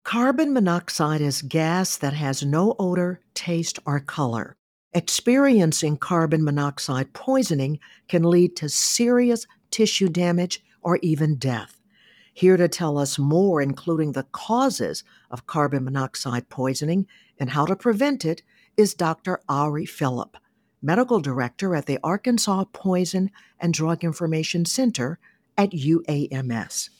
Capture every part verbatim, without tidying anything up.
Carbon monoxide is gas that has no odor, taste, or color. Experiencing carbon monoxide poisoning can lead to serious tissue damage or even death. Here to tell us more, including the causes of carbon monoxide poisoning and how to prevent it, is Doctor Ari Phillip, Medical Director at the Arkansas Poison and Drug Information Center at U A M S.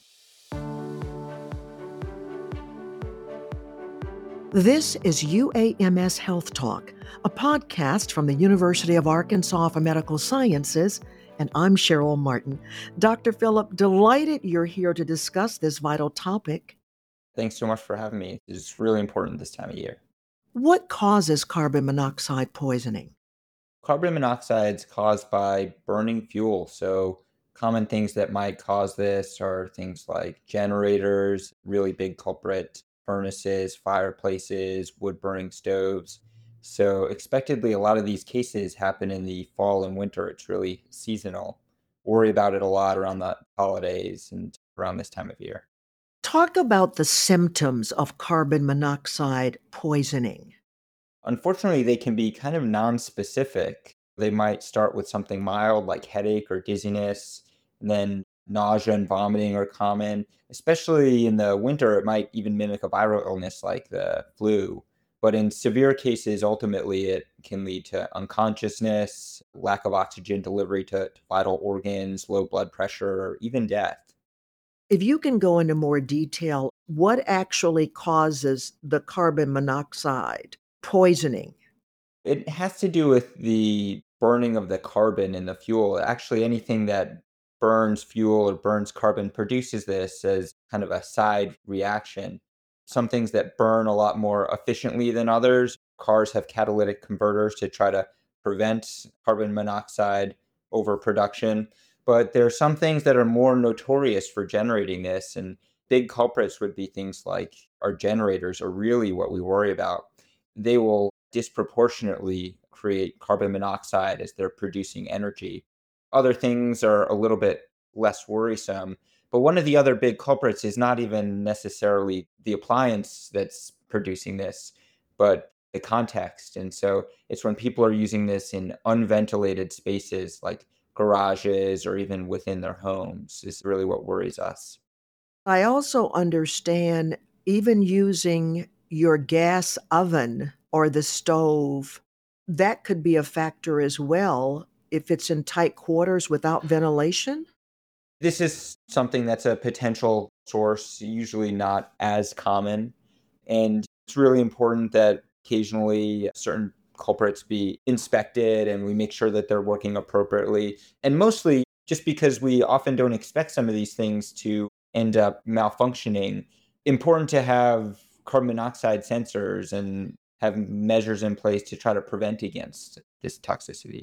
This is U A M S Health Talk, a podcast from the University of Arkansas for Medical Sciences, and I'm Cheryl Martin. Doctor Phillip, delighted you're here to discuss this vital topic. Thanks so much for having me. It's really important this time of year. What causes carbon monoxide poisoning? Carbon monoxide is caused by burning fuel. So common things that might cause this are things like generators, really big culprit, furnaces, fireplaces, wood burning stoves. So expectedly, a lot of these cases happen in the fall and winter. It's really seasonal. Worry about it a lot around the holidays and around this time of year. Talk about the symptoms of carbon monoxide poisoning. Unfortunately, they can be kind of non-specific. They might start with something mild like headache or dizziness, and then nausea and vomiting are common. Especially in the winter, it might even mimic a viral illness like the flu. But in severe cases, ultimately, it can lead to unconsciousness, lack of oxygen delivery to, to vital organs, low blood pressure, or even death. If you can go into more detail, what actually causes the carbon monoxide poisoning? It has to do with the burning of the carbon in the fuel. Actually, anything that burns fuel or burns carbon produces this as kind of a side reaction. Some things that burn a lot more efficiently than others. Cars have catalytic converters to try to prevent carbon monoxide overproduction. But there are some things that are more notorious for generating this. And big culprits would be things like our generators are really what we worry about. They will disproportionately create carbon monoxide as they're producing energy. Other things are a little bit less worrisome. But one of the other big culprits is not even necessarily the appliance that's producing this, but the context. And so it's when people are using this in unventilated spaces like garages or even within their homes is really what worries us. I also understand even using your gas oven or the stove, that could be a factor as well if it's in tight quarters without ventilation. This is something that's a potential source, usually not as common. And it's really important that occasionally certain culprits be inspected and we make sure that they're working appropriately. And mostly just because we often don't expect some of these things to end up malfunctioning, important to have carbon monoxide sensors and have measures in place to try to prevent against this toxicity.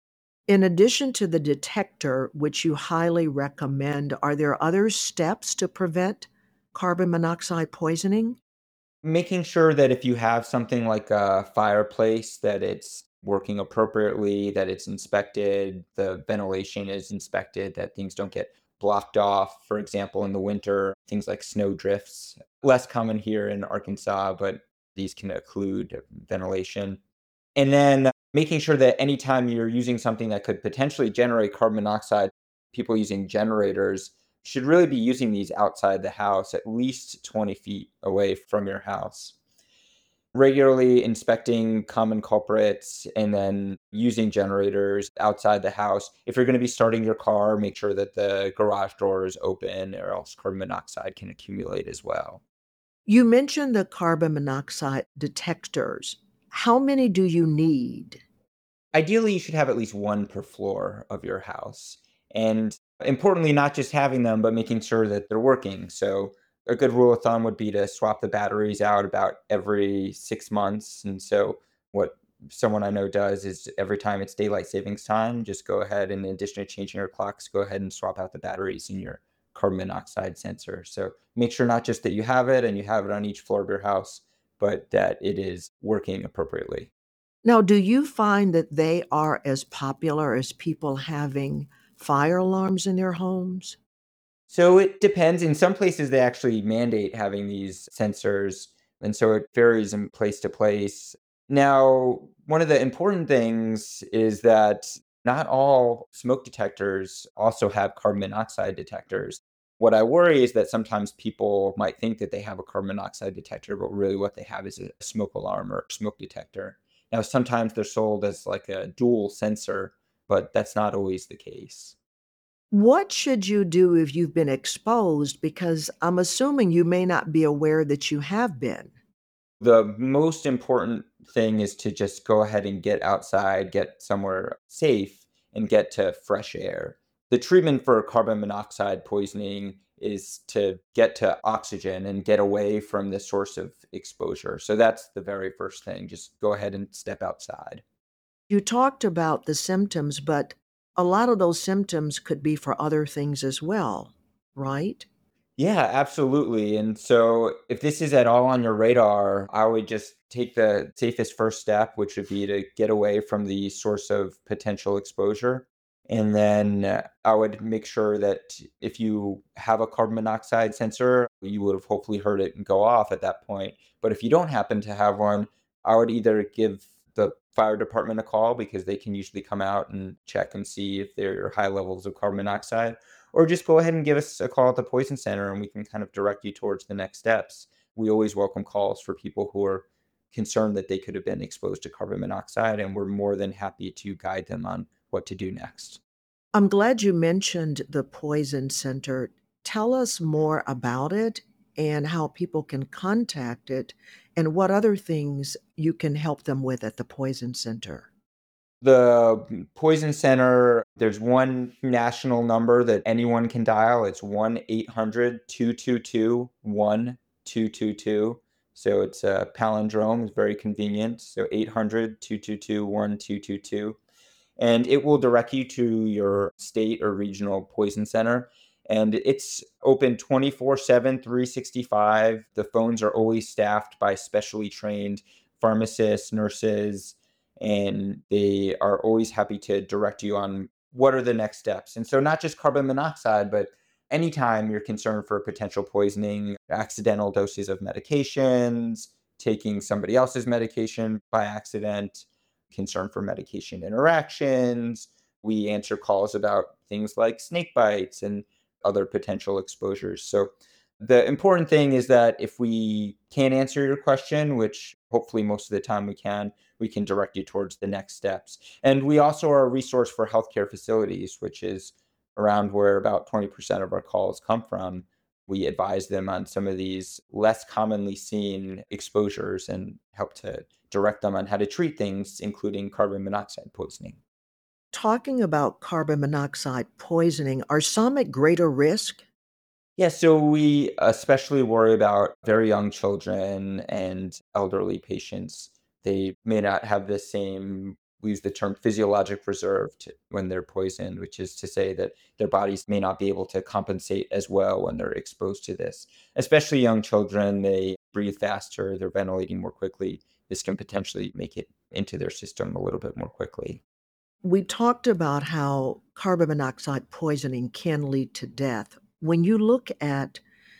In addition to the detector, which you highly recommend, are there other steps to prevent carbon monoxide poisoning? Making sure that if you have something like a fireplace, that it's working appropriately, that it's inspected, the ventilation is inspected, that things don't get blocked off. For example, in the winter, things like snow drifts, less common here in Arkansas, but these can occlude ventilation. And then making sure that anytime you're using something that could potentially generate carbon monoxide, people using generators should really be using these outside the house, at least twenty feet away from your house. Regularly inspecting common culprits and then using generators outside the house. If you're going to be starting your car, make sure that the garage door is open or else carbon monoxide can accumulate as well. You mentioned the carbon monoxide detectors. How many do you need? Ideally, you should have at least one per floor of your house. And importantly, not just having them, but making sure that they're working. So, a good rule of thumb would be to swap the batteries out about every six months. And so, what someone I know does is every time it's daylight savings time, just go ahead and in addition to changing your clocks, go ahead and swap out the batteries in your carbon monoxide sensor. So, make sure not just that you have it and you have it on each floor of your house, but that it is working appropriately. Now, do you find that they are as popular as people having fire alarms in their homes? So it depends. In some places, they actually mandate having these sensors, and so it varies in place to place. Now, one of the important things is that not all smoke detectors also have carbon monoxide detectors. What I worry is that sometimes people might think that they have a carbon monoxide detector, but really what they have is a smoke alarm or smoke detector. Now, sometimes they're sold as like a dual sensor, but that's not always the case. What should you do if you've been exposed? Because I'm assuming you may not be aware that you have been. The most important thing is to just go ahead and get outside, get somewhere safe, and get to fresh air. The treatment for carbon monoxide poisoning is to get to oxygen and get away from the source of exposure. So that's the very first thing. Just go ahead and step outside. You talked about the symptoms, but a lot of those symptoms could be for other things as well, right? Yeah, absolutely. And so if this is at all on your radar, I would just take the safest first step, which would be to get away from the source of potential exposure. And then uh, I would make sure that if you have a carbon monoxide sensor, you would have hopefully heard it go off at that point. But if you don't happen to have one, I would either give the fire department a call because they can usually come out and check and see if there are high levels of carbon monoxide, or just go ahead and give us a call at the Poison Center and we can kind of direct you towards the next steps. We always welcome calls for people who are concerned that they could have been exposed to carbon monoxide, and we're more than happy to guide them on what to do next. I'm glad you mentioned the Poison Center. Tell us more about it and how people can contact it and what other things you can help them with at the Poison Center. The Poison Center, there's one national number that anyone can dial. It's one eight hundred two two two one two two two. So it's a palindrome. It's very convenient. So eight hundred two two two one two two two. And it will direct you to your state or regional poison center. And it's open twenty-four seven, three sixty-five. The phones are always staffed by specially trained pharmacists, nurses, and they are always happy to direct you on what are the next steps. And so, not just carbon monoxide, but anytime you're concerned for potential poisoning, accidental doses of medications, taking somebody else's medication by accident, concern for medication interactions. We answer calls about things like snake bites and other potential exposures. So, the important thing is that if we can't answer your question, which hopefully most of the time we can, we can direct you towards the next steps. And we also are a resource for healthcare facilities, which is around where about twenty percent of our calls come from. We advise them on some of these less commonly seen exposures and help to direct them on how to treat things, including carbon monoxide poisoning. Talking about carbon monoxide poisoning, are some at greater risk? Yeah, so we especially worry about very young children and elderly patients. They may not have the same, we use the term physiologic reserve to, when they're poisoned, which is to say that their bodies may not be able to compensate as well when they're exposed to this. Especially young children, they breathe faster, they're ventilating more quickly. This can potentially make it into their system a little bit more quickly. We talked about how carbon monoxide poisoning can lead to death. When you look at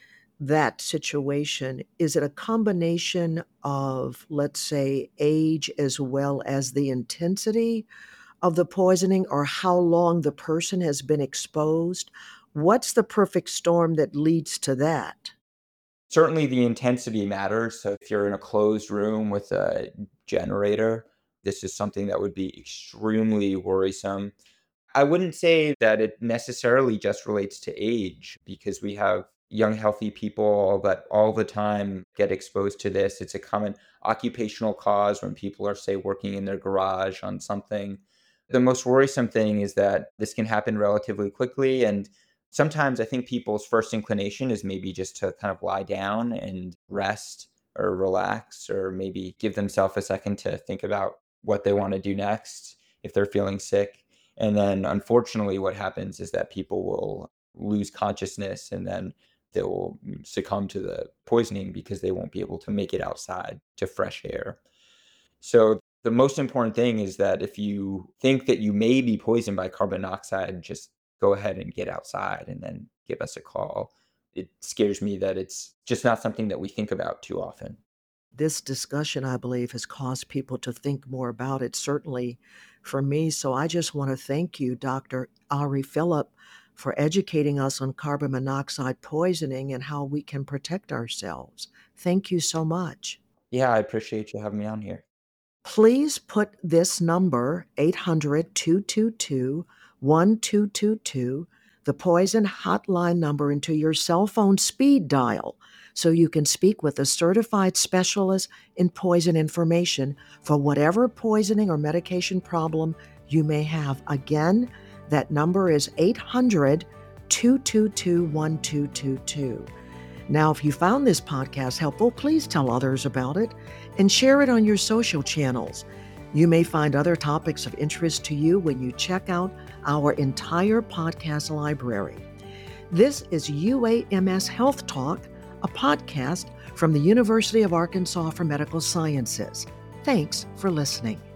that situation, is it a combination of, let's say, age as well as the intensity of the poisoning or how long the person has been exposed? What's the perfect storm that leads to that? Certainly, the intensity matters. So if you're in a closed room with a generator, this is something that would be extremely worrisome. I wouldn't say that it necessarily just relates to age because we have young, healthy people that all the time get exposed to this. It's a common occupational cause when people are, say, working in their garage on something. The most worrisome thing is that this can happen relatively quickly. And sometimes I think people's first inclination is maybe just to kind of lie down and rest or relax, or maybe give themselves a second to think about what they want to do next if they're feeling sick. And then unfortunately, what happens is that people will lose consciousness and then they will succumb to the poisoning because they won't be able to make it outside to fresh air. So the most important thing is that if you think that you may be poisoned by carbon monoxide, just go ahead and get outside and then give us a call. It scares me that it's just not something that we think about too often. This discussion, I believe, has caused people to think more about it, certainly for me. So I just want to thank you, Doctor Ari Phillip, for educating us on carbon monoxide poisoning and how we can protect ourselves. Thank you so much. Yeah, I appreciate you having me on here. Please put this number, eight hundred, two two two, one two two two, the poison hotline number, into your cell phone speed dial so you can speak with a certified specialist in poison information for whatever poisoning or medication problem you may have. Again, that number is eight hundred, two two two, one two two two. Now, if you found this podcast helpful, please tell others about it and share it on your social channels. You may find other topics of interest to you when you check out our entire podcast library. This is U A M S Health Talk, a podcast from the University of Arkansas for Medical Sciences. Thanks for listening.